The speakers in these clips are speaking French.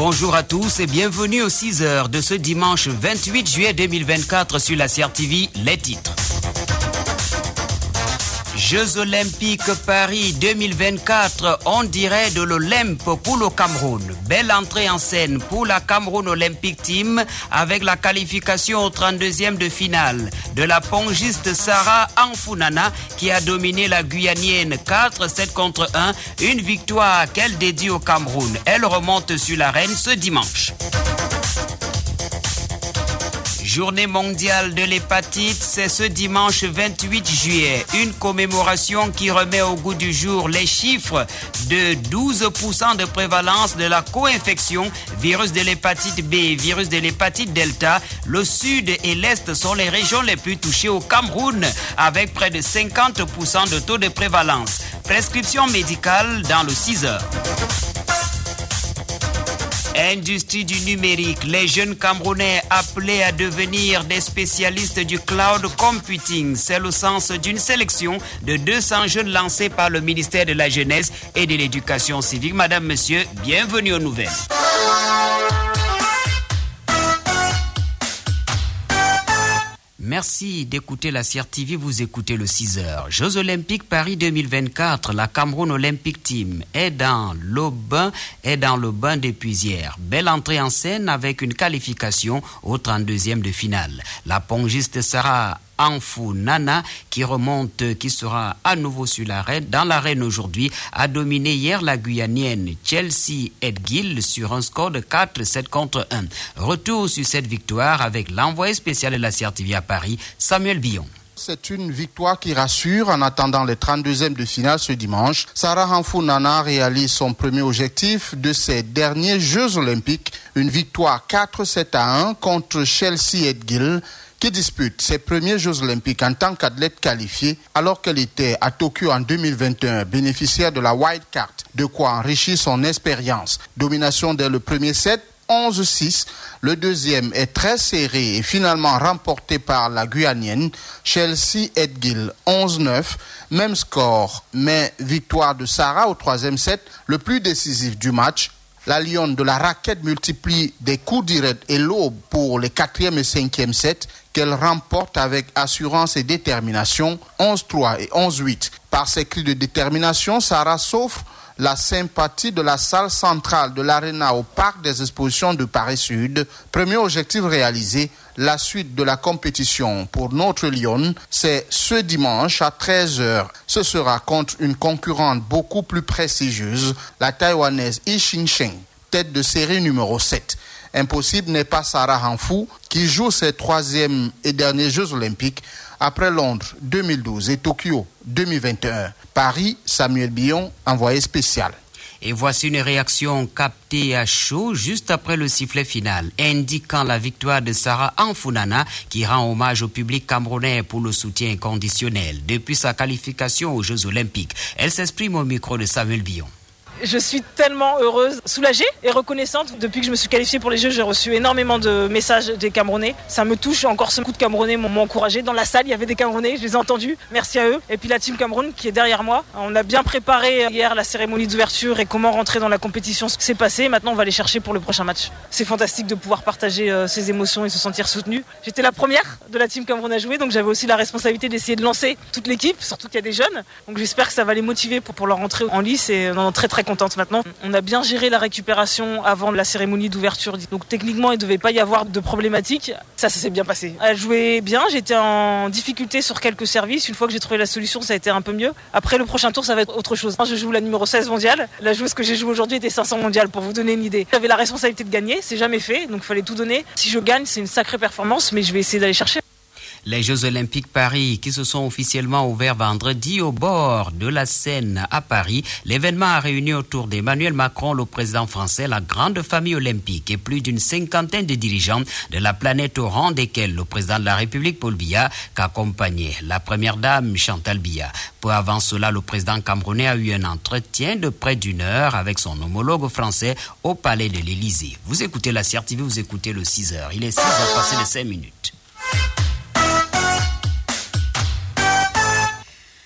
Bonjour à tous et bienvenue aux 6 heures de ce dimanche 28 juillet 2024 sur la CRTV, les titres. Jeux Olympiques Paris 2024, on dirait de l'Olympe pour le Cameroun. Belle entrée en scène pour la Cameroun Olympic Team avec la qualification au 32e de finale de la pongiste Sarah Amfounana qui a dominé la Guyanienne 4-7 contre 1. Une victoire qu'elle dédie au Cameroun. Elle remonte sur l'arène ce dimanche. Journée mondiale de l'hépatite, c'est ce dimanche 28 juillet. Une commémoration qui remet au goût du jour les chiffres de 12% de prévalence de la co-infection, virus de l'hépatite B, virus de l'hépatite Delta. Le sud et l'est sont les régions les plus touchées au Cameroun, avec près de 50% de taux de prévalence. Prescription médicale dans le 6 heures. Industrie du numérique, les jeunes Camerounais appelés à devenir des spécialistes du cloud computing. C'est le sens d'une sélection de 200 jeunes lancés par le ministère de la Jeunesse et de l'Éducation civique. Madame, Monsieur, bienvenue aux nouvelles. Merci d'écouter la CRTV, vous écoutez le 6 heures. Jeux Olympiques Paris 2024, la Cameroun Olympic Team est dans le bain des puisières. Belle entrée en scène avec une qualification au 32e de finale. La pongiste Sarah Amfounana qui sera à nouveau dans l'arène aujourd'hui, a dominé hier la Guyanienne Chelsea Edgill sur un score de 4-7 contre 1. Retour sur cette victoire avec l'envoyé spécial de la CRTV à Paris, Samuel Billon. C'est une victoire qui rassure en attendant les 32e de finale ce dimanche. Sarah Amfounana réalise son premier objectif de ses derniers Jeux Olympiques. Une victoire 4-7-1 contre Chelsea Edgill, qui dispute ses premiers Jeux Olympiques en tant qu'athlète qualifiée alors qu'elle était à Tokyo en 2021, bénéficiaire de la Wild Card, de quoi enrichir son expérience. Domination dès le premier set, 11-6. Le deuxième est très serré et finalement remporté par la Guyanienne Chelsea Edgill, 11-9. Même score, mais victoire de Sarah au troisième set, le plus décisif du match. La Lionne de la raquette multiplie des coups directs et l'aube pour les 4e et 5e sets qu'elle remporte avec assurance et détermination, 11-3 et 11-8. Par ses cris de détermination, Sarah s'offre la sympathie de la salle centrale de l'Arena au Parc des Expositions de Paris-Sud. Premier objectif réalisé, la suite de la compétition pour notre Lyon, c'est ce dimanche à 13h. Ce sera contre une concurrente beaucoup plus prestigieuse, la Taïwanaise Yi Xingsheng, tête de série numéro 7. Impossible n'est pas Sarah Amfou, qui joue ses 3e et derniers Jeux Olympiques après Londres 2012 et Tokyo 2021. Paris, Samuel Billon, envoyé spécial. Et voici une réaction captée à chaud juste après le sifflet final, indiquant la victoire de Sarah Amfounana qui rend hommage au public camerounais pour le soutien inconditionnel depuis sa qualification aux Jeux Olympiques. Elle s'exprime au micro de Samuel Billon. Je suis tellement heureuse, soulagée et reconnaissante. Depuis que je me suis qualifiée pour les Jeux, j'ai reçu énormément de messages des Camerounais. Ça me touche, encore ce coup de Camerounais m'ont encouragé. Dans la salle, il y avait des Camerounais, je les ai entendus. Merci à eux. Et puis la team Cameroun qui est derrière moi. On a bien préparé hier la cérémonie d'ouverture et comment rentrer dans la compétition. Ce qui s'est passé, maintenant on va aller chercher pour le prochain match. C'est fantastique de pouvoir partager ces émotions et se sentir soutenu. J'étais la première de la team Cameroun à jouer, donc j'avais aussi la responsabilité d'essayer de lancer toute l'équipe, surtout qu'il y a des jeunes. Donc j'espère que ça va les motiver pour leur entrée en lice et on est très très contente maintenant. On a bien géré la récupération avant la cérémonie d'ouverture. Donc techniquement, il ne devait pas y avoir de problématique. Ça s'est bien passé. Elle jouait bien, j'étais en difficulté sur quelques services. Une fois que j'ai trouvé la solution, ça a été un peu mieux. Après, le prochain tour, ça va être autre chose. Je joue la numéro 16 mondiale. La joueuse que j'ai jouée aujourd'hui était 500 mondiale, pour vous donner une idée. J'avais la responsabilité de gagner, c'est jamais fait, donc il fallait tout donner. Si je gagne, c'est une sacrée performance, mais je vais essayer d'aller chercher. Les Jeux Olympiques Paris qui se sont officiellement ouverts vendredi au bord de la Seine à Paris. L'événement a réuni autour d'Emmanuel Macron, le président français, la grande famille olympique et plus d'une cinquantaine de dirigeants de la planète au rang desquels le président de la République, Paul Biya, qu'accompagnait la première dame, Chantal Biya. Peu avant cela, le président camerounais a eu un entretien de près d'une heure avec son homologue français au palais de l'Élysée. Vous écoutez la CRTV, vous écoutez le 6 heures. Il est 6 heures passé de 5 minutes.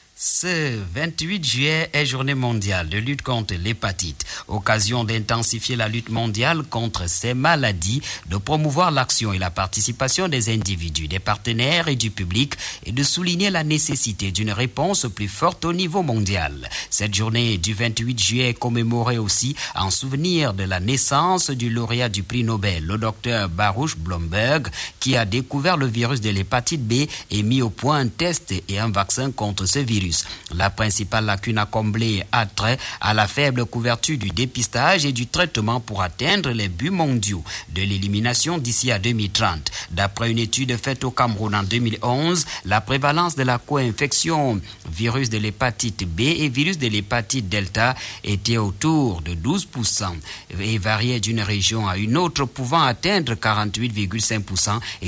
Ce 28 juillet est journée mondiale de lutte contre l'hépatite. Occasion d'intensifier la lutte mondiale contre ces maladies, de promouvoir l'action et la participation des individus, des partenaires et du public et de souligner la nécessité d'une réponse plus forte au niveau mondial. Cette journée du 28 juillet est commémorée aussi en souvenir de la naissance du lauréat du prix Nobel, le docteur Baruch Blumberg, qui a découvert le virus de l'hépatite B et mis au point un test et un vaccin contre ce virus. La principale lacune à combler a trait à la faible couverture du dépistage et du traitement pour atteindre les buts mondiaux de l'élimination d'ici à 2030. D'après une étude faite au Cameroun en 2011, la prévalence de la co-infection virus de l'hépatite B et virus de l'hépatite Delta était autour de 12% et variait d'une région à une autre, pouvant atteindre 48,5% et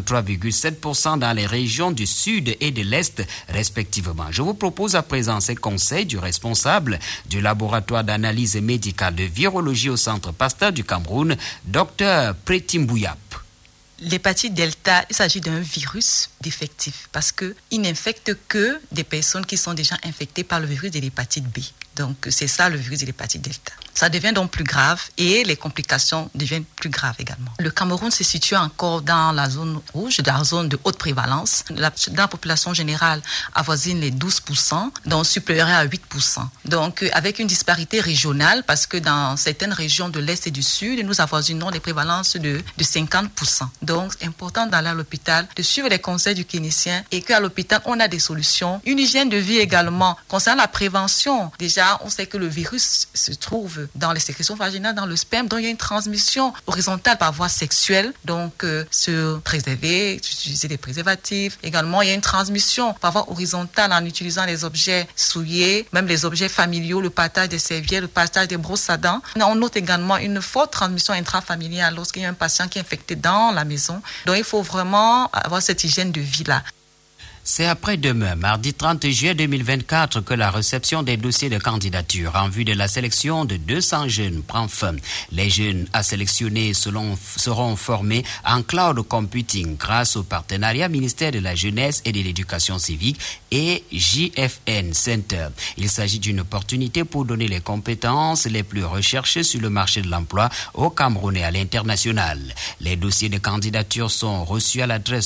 53,7% dans les régions du sud et de l'est respectivement. Je vous propose à présent ces conseils du responsable du laboratoire d'analyse médicale de virologie au Centre Pasteur du Cameroun, Dr Pretimbouyap. L'hépatite Delta, il s'agit d'un virus défectif parce qu'il n'infecte que des personnes qui sont déjà infectées par le virus de l'hépatite B. Donc, c'est ça le virus de l'hépatite Delta. Ça devient donc plus grave et les complications deviennent plus graves également. Le Cameroun se situe encore dans la zone rouge, dans la zone de haute prévalence. Dans la population générale avoisine les 12%, donc supérieure à 8%. Donc, avec une disparité régionale, parce que dans certaines régions de l'Est et du Sud, nous avoisinons des prévalences de 50%. Donc, c'est important d'aller à l'hôpital, de suivre les conseils du clinicien et qu'à l'hôpital, on a des solutions. Une hygiène de vie également. Concernant la prévention, déjà, on sait que le virus se trouve dans les sécrétions vaginales, dans le sperme, donc il y a une transmission horizontale par voie sexuelle, donc se préserver, utiliser des préservatifs. Également, il y a une transmission par voie horizontale en utilisant les objets souillés, même les objets familiaux, le partage des serviettes, le partage des brosses à dents. On note également une forte transmission intrafamiliale lorsqu'il y a un patient qui est infecté dans la maison. Donc il faut vraiment avoir cette hygiène de vie-là. C'est après-demain, mardi 30 juillet 2024, que la réception des dossiers de candidature en vue de la sélection de 200 jeunes prend fin. Les jeunes à sélectionner seront formés en cloud computing grâce au partenariat ministère de la Jeunesse et de l'Éducation civique et JFN Center. Il s'agit d'une opportunité pour donner les compétences les plus recherchées sur le marché de l'emploi au Cameroun et à l'international. Les dossiers de candidature sont reçus à l'adresse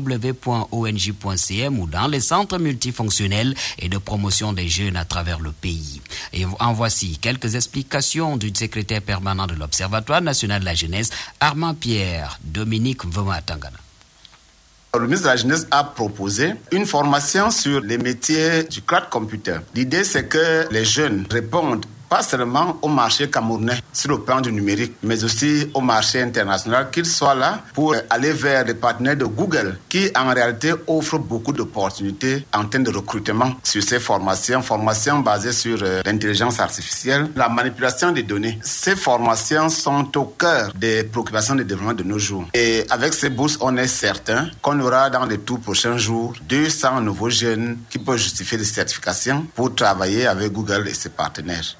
www.ong.cm ou dans les centres multifonctionnels et de promotion des jeunes à travers le pays. Et en voici quelques explications du secrétaire permanent de l'Observatoire national de la jeunesse, Armand Pierre Dominique Mvoma-Tangana. Le ministre de la Jeunesse a proposé une formation sur les métiers du cloud computer. L'idée, c'est que les jeunes répondent pas seulement au marché camerounais sur le plan du numérique, mais aussi au marché international, qu'ils soient là pour aller vers des partenaires de Google qui en réalité offrent beaucoup d'opportunités en termes de recrutement sur ces formations basées sur l'intelligence artificielle, la manipulation des données. Ces formations sont au cœur des préoccupations de développement de nos jours. Et avec ces bourses, on est certain qu'on aura dans les tout prochains jours 200 nouveaux jeunes qui peuvent justifier des certifications pour travailler avec Google et ses partenaires.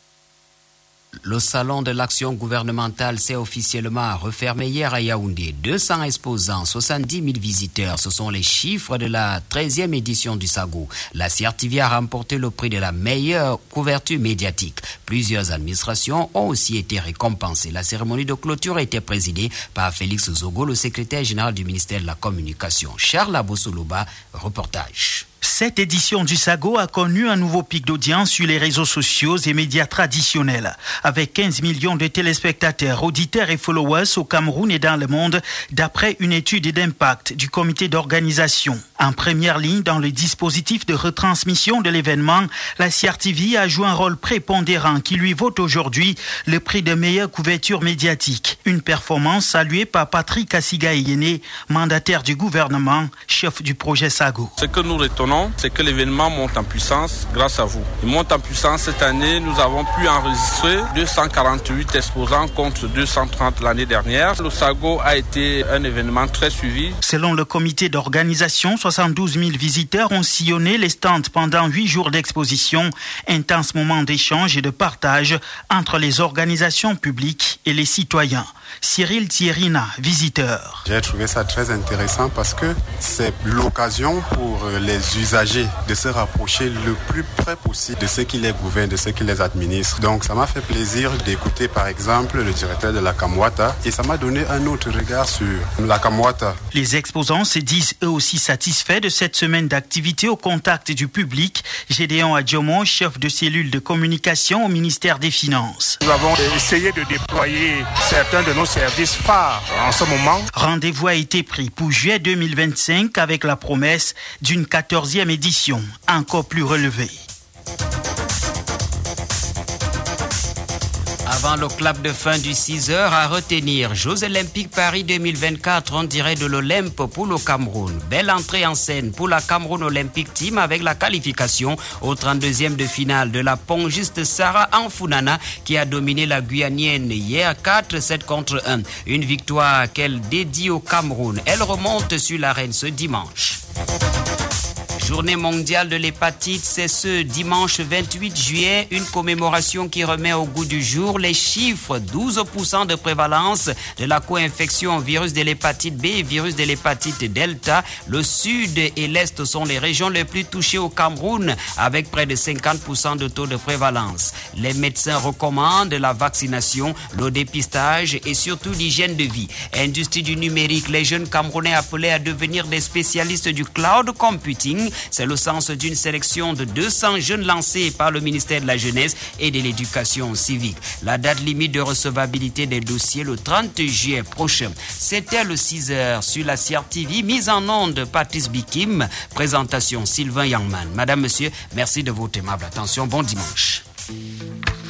Le salon de l'action gouvernementale s'est officiellement refermé hier à Yaoundé. 200 exposants, 70 000 visiteurs, ce sont les chiffres de la 13e édition du SAGO. La CRTV a remporté le prix de la meilleure couverture médiatique. Plusieurs administrations ont aussi été récompensées. La cérémonie de clôture a été présidée par Félix Zogo, le secrétaire général du ministère de la Communication. Charles Abosoloba, reportage. Cette édition du SAGO a connu un nouveau pic d'audience sur les réseaux sociaux et médias traditionnels. Avec 15 millions de téléspectateurs, auditeurs et followers au Cameroun et dans le monde, d'après une étude d'impact du comité d'organisation. En première ligne dans le dispositif de retransmission de l'événement, la CRTV a joué un rôle prépondérant qui lui vaut aujourd'hui le prix de meilleure couverture médiatique. Une performance saluée par Patrick Assiga-Yéné, mandataire du gouvernement, chef du projet SAGO. Ce que nous retenons, c'est que l'événement monte en puissance grâce à vous. Il monte en puissance cette année. Nous avons pu enregistrer 248 exposants contre 230 l'année dernière. Le SAGO a été un événement très suivi. Selon le comité d'organisation, 72 000 visiteurs ont sillonné les stands pendant 8 jours d'exposition. Intense moment d'échange et de partage entre les organisations publiques et les citoyens. Cyril Thierina, visiteur. J'ai trouvé ça très intéressant parce que c'est l'occasion pour les usagers de se rapprocher le plus près possible de ceux qui les gouvernent, de ceux qui les administrent. Donc ça m'a fait plaisir d'écouter par exemple le directeur de la Kamwata et ça m'a donné un autre regard sur la Kamwata. Les exposants se disent eux aussi satisfaits de cette semaine d'activité au contact du public. Gédéon Adjomo, chef de cellule de communication au ministère des Finances. Nous avons essayé de déployer certains de nos services phares en ce moment. Rendez-vous a été pris pour juillet 2025 avec la promesse d'une 14e édition encore plus relevée. Avant le clap de fin du 6h, à retenir, Jeux Olympiques Paris 2024 en direct de l'Olympe pour le Cameroun. Belle entrée en scène pour la Cameroun Olympic Team avec la qualification au 32e de finale de la pongiste Sarah Anfounana qui a dominé la Guyanienne hier 4-7 contre 1. Une victoire qu'elle dédie au Cameroun. Elle remonte sur l'arène ce dimanche. Journée mondiale de l'hépatite, c'est ce dimanche 28 juillet, une commémoration qui remet au goût du jour les chiffres. 12% de prévalence de la co-infection au virus de l'hépatite B et virus de l'hépatite Delta. Le sud et l'est sont les régions les plus touchées au Cameroun avec près de 50% de taux de prévalence. Les médecins recommandent la vaccination, le dépistage et surtout l'hygiène de vie. Industrie du numérique, les jeunes Camerounais appelés à devenir des spécialistes du cloud computing. C'est le sens d'une sélection de 200 jeunes lancés par le ministère de la Jeunesse et de l'Éducation civique. La date limite de recevabilité des dossiers le 30 juillet prochain. C'était le 6h sur la CRTV, mise en onde Patrice Bikim, présentation Sylvain Yangman. Madame, Monsieur, merci de votre aimable attention. Bon dimanche.